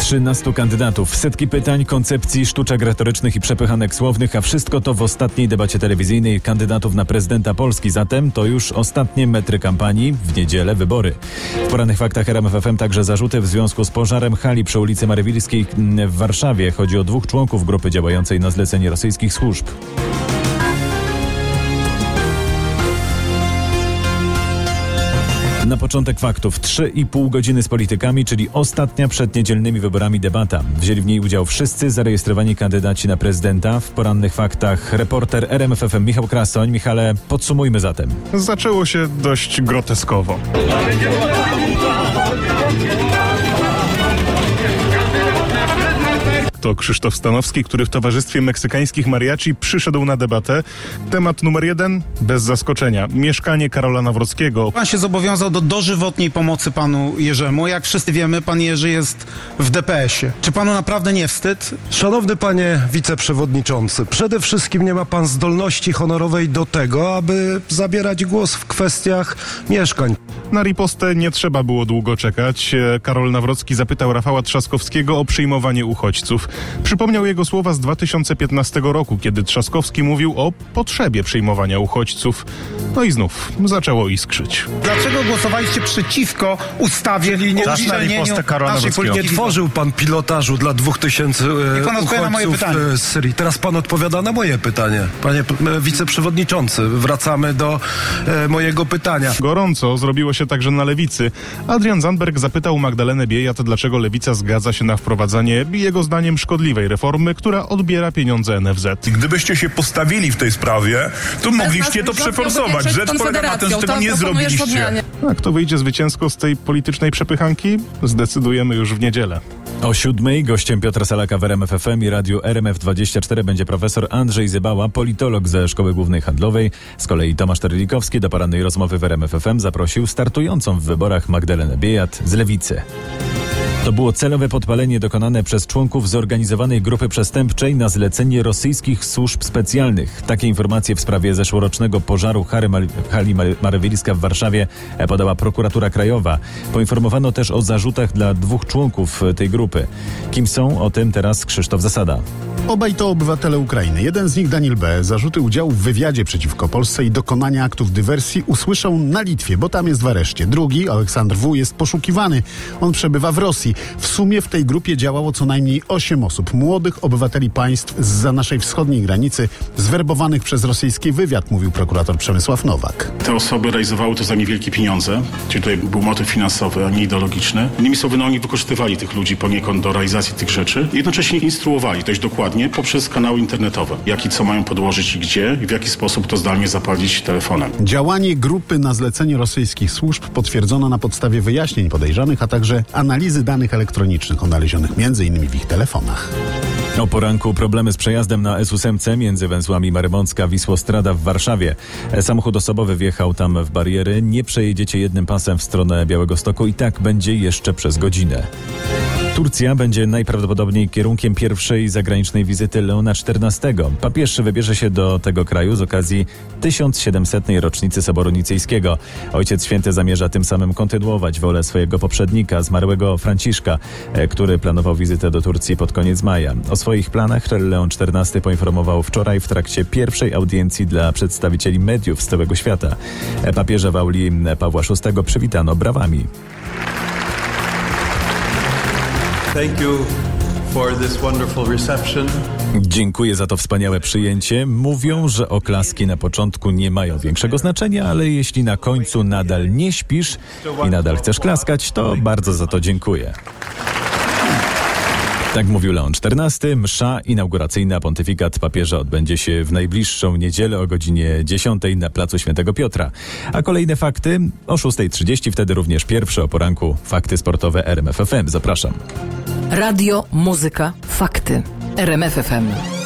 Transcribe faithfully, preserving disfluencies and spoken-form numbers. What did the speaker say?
trzynastu kandydatów, setki pytań, koncepcji, sztuczek retorycznych i przepychanek słownych, a wszystko to w ostatniej debacie telewizyjnej kandydatów na prezydenta Polski. Zatem to już ostatnie metry kampanii, w niedzielę wybory. W porannych faktach R M F F M także zarzuty w związku z pożarem hali przy ulicy Marywilskiej w Warszawie. Chodzi o dwóch członków grupy działającej na zlecenie rosyjskich służb. Na początek faktów. Trzy i pół godziny z politykami, czyli ostatnia przed niedzielnymi wyborami debata. Wzięli w niej udział wszyscy zarejestrowani kandydaci na prezydenta. W porannych faktach reporter R M F F M Michał Krasoń. Michale, podsumujmy zatem. Zaczęło się dość groteskowo. To Krzysztof Stanowski, który w towarzystwie meksykańskich mariachi przyszedł na debatę. Temat numer jeden, bez zaskoczenia. Mieszkanie Karola Nawrockiego. Pan się zobowiązał do dożywotniej pomocy panu Jerzemu. Jak wszyscy wiemy, pan Jerzy jest w D P S ie. Czy panu naprawdę nie wstyd? Szanowny panie wiceprzewodniczący, przede wszystkim nie ma pan zdolności honorowej do tego, aby zabierać głos w kwestiach mieszkań. Na ripostę nie trzeba było długo czekać. Karol Nawrocki zapytał Rafała Trzaskowskiego o przyjmowanie uchodźców. Przypomniał jego słowa z dwa tysiące piętnastego roku, kiedy Trzaskowski mówił o potrzebie przyjmowania uchodźców. No i znów zaczęło iskrzyć. Dlaczego głosowaliście przeciwko ustawie o uwzględnieniu naszej polityki? Nie tworzył pan pilotażu dla dwóch tysięcy e, uchodźców z Syrii. Teraz pan odpowiada na moje pytanie. Panie e, wiceprzewodniczący, wracamy do e, mojego pytania. Gorąco zrobiło się także na lewicy. Adrian Zandberg zapytał Magdalenę Biejat, dlaczego lewica zgadza się na wprowadzanie, jego zdaniem, szkodliwej reformy, która odbiera pieniądze N F Z. Gdybyście się postawili w tej sprawie, to mogliście to przeforsować. Rzecz polega na tym, że tego nie zrobiliście. A kto wyjdzie zwycięsko z tej politycznej przepychanki? Zdecydujemy już w niedzielę. O siódmej gościem Piotra Salaka w R M F F M i radiu R M F dwadzieścia cztery będzie profesor Andrzej Zybała, politolog ze Szkoły Głównej Handlowej. Z kolei Tomasz Terlikowski do porannej rozmowy w R M F F M zaprosił startującą w wyborach Magdalenę Biejat z Lewicy. To było celowe podpalenie dokonane przez członków zorganizowanej grupy przestępczej na zlecenie rosyjskich służb specjalnych. Takie informacje w sprawie zeszłorocznego pożaru hali Marywilska w Warszawie podała prokuratura krajowa. Poinformowano też o zarzutach dla dwóch członków tej grupy. Kim są? O tym teraz Krzysztof Zasada. Obaj to obywatele Ukrainy. Jeden z nich, Daniel B., zarzuty udziału w wywiadzie przeciwko Polsce i dokonania aktów dywersji usłyszał na Litwie, bo tam jest w areszcie. Drugi, Aleksander W., jest poszukiwany. On przebywa w Rosji. W sumie w tej grupie działało co najmniej osiem osób. Młodych obywateli państw zza naszej wschodniej granicy, zwerbowanych przez rosyjski wywiad, mówił prokurator Przemysław Nowak. Te osoby realizowały to za niewielkie pieniądze, czyli tutaj był motyw finansowy, a nie ideologiczny. Innymi słowy, no oni wykorzystywali tych ludzi poniekąd do realizacji tych rzeczy. Jednocześnie ich instruowali dość dokładnie poprzez kanały internetowe. Jak i co mają podłożyć i gdzie i w jaki sposób to zdalnie zapalić telefonem. Działanie grupy na zlecenie rosyjskich służb potwierdzono na podstawie wyjaśnień podejrzanych, a także analizy danych elektronicznych odnalezionych między innymi w ich telefonach. O poranku problemy z przejazdem na S osiem między węzłami Marymącka-Wisłostrada w Warszawie. Samochód osobowy wjechał tam w bariery. Nie przejedziecie jednym pasem w stronę Białegostoku i tak będzie jeszcze przez godzinę. Turcja będzie najprawdopodobniej kierunkiem pierwszej zagranicznej wizyty Leona czternastego. Papież wybierze się do tego kraju z okazji tysiąc siedemsetnej rocznicy Soboru Nicejskiego. Ojciec Święty zamierza tym samym kontynuować wolę swojego poprzednika, zmarłego Franciszka, który planował wizytę do Turcji pod koniec maja. O swoich planach Leon czternasty poinformował wczoraj w trakcie pierwszej audiencji dla przedstawicieli mediów z całego świata. Papieża w auli Pawła szóstego przywitano brawami. Thank you for this wonderful reception. Dziękuję za to wspaniałe przyjęcie. Mówią, że oklaski na początku nie mają większego znaczenia, ale jeśli na końcu nadal nie śpisz i nadal chcesz klaskać, to bardzo za to dziękuję. Tak mówił Leon czternasty. Msza inauguracyjna, pontyfikat papieża odbędzie się w najbliższą niedzielę o godzinie dziesiątej na placu Świętego Piotra. A kolejne fakty o szóstej trzydzieści, wtedy również pierwsze o poranku fakty sportowe R M F F M. Zapraszam. Radio, muzyka, fakty. R M F F M.